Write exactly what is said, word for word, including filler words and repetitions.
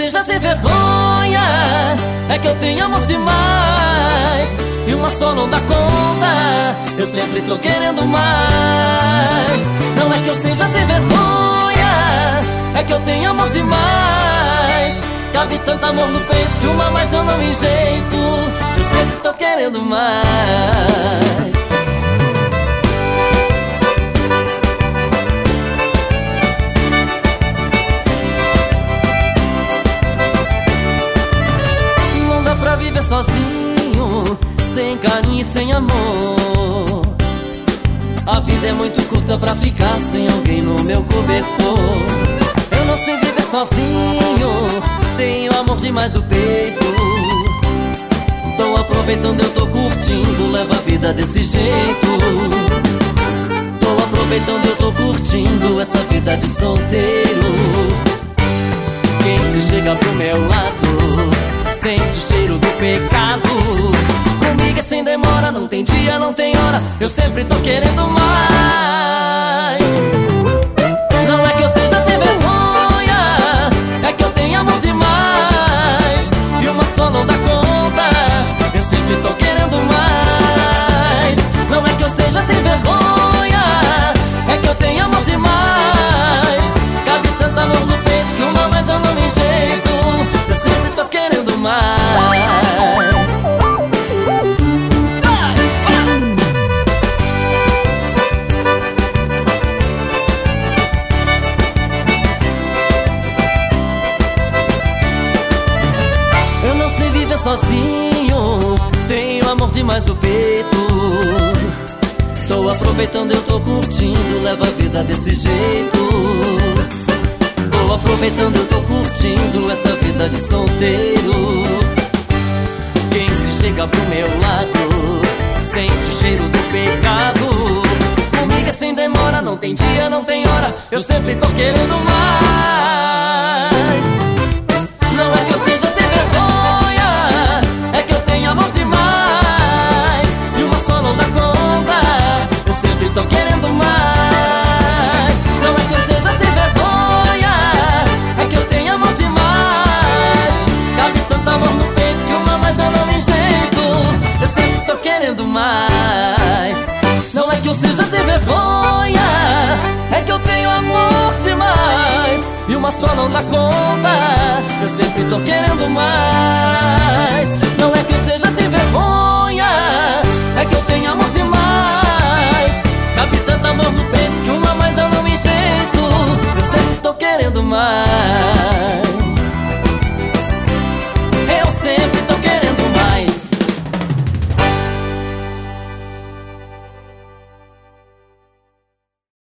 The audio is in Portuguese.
seja sem vergonha, é que eu tenho amor demais, e uma só não dá conta, eu sempre tô querendo mais. Não é que eu seja sem vergonha, é que eu tenho amor demais. Cabe tanto amor no peito que uma mais eu não me enjeito, eu sempre tô querendo mais. Pra viver sozinho, sem carinho e sem amor. A vida é muito curta pra ficar sem alguém no meu cobertor. Eu não sei viver sozinho, tenho amor demais no peito. Tô aproveitando, eu tô curtindo, levo a vida desse jeito. Tô aproveitando, eu tô curtindo essa vida de solteiro. Quem se chega pro meu lado sente o cheiro do pecado. Comigo é sem demora, não tem dia, não tem hora, eu sempre tô querendo mais. Não é que eu seja sem vergonha, é que eu tenho amor demais, e uma só não dá conta, eu sempre tô querendo mais. Não é que eu seja sem vergonha, é que eu tenho amor demais. Cabe tanto amor no peito que uma mais eu não me enjeito, eu sempre tô querendo mais. Eu não sei viver sozinho, tenho amor demais no peito. Tô aproveitando, eu tô curtindo, levo a vida desse jeito. Tô aproveitando, eu tô curtindo essa vida de solteiro. Quem se chega pro meu lado sente o cheiro do pecado. Comigo é sem demora, não tem dia, não tem hora, eu sempre tô querendo mais. Não é que eu seja sem vergonha, é que eu tenho amor demais, e uma só não dá conta, eu sempre tô querendo mais. Não é que eu seja sem vergonha, é que eu tenho amor demais. Cabe tanto amor no peito que uma mais eu não me enjeito, eu sempre tô querendo mais. Não é que eu seja sem vergonha, é que eu tenho amor demais, e uma só não dá conta, eu sempre tô querendo mais. Não é que eu seja sem vergonha, é que eu tenho amor demais. Cabe tanto amor no peito